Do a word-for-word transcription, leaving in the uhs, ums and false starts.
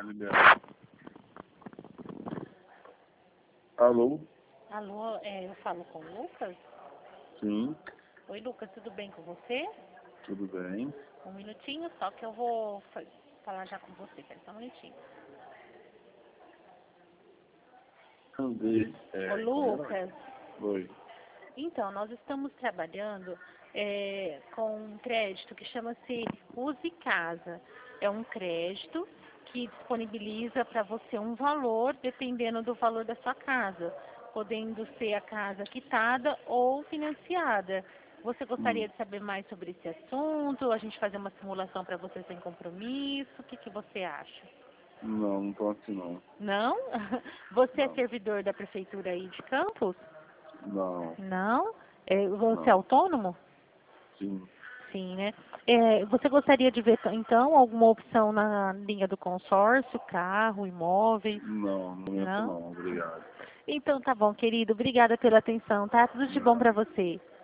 Liberado. Alô? Alô, é, eu falo com o Lucas? Sim, Oi, Lucas, tudo bem com você? tudo bem. Um minutinho só que eu vou fa- falar já com você, pera só um minutinho. Andei. É, Ô, Lucas, Oi. então, nós estamos trabalhando é, com um crédito que chama-se Use Casa. É um crédito que disponibiliza para você um valor, dependendo do valor da sua casa, podendo ser a casa quitada ou financiada. Você Hum, gostaria de saber mais sobre esse assunto? A gente fazer uma simulação para você sem compromisso? O que, que você acha? não, não tô assim não. Não? Você é Não, servidor da prefeitura aí de Campos? não, Não? É, você é não. autônomo? Sim, Sim, né? É, você gostaria de ver, então, alguma opção na linha do consórcio, carro, imóveis? não, no momento Não? não, obrigado. Então tá bom, querido. Obrigada pela atenção, tá? Tudo de bom Nada. para você.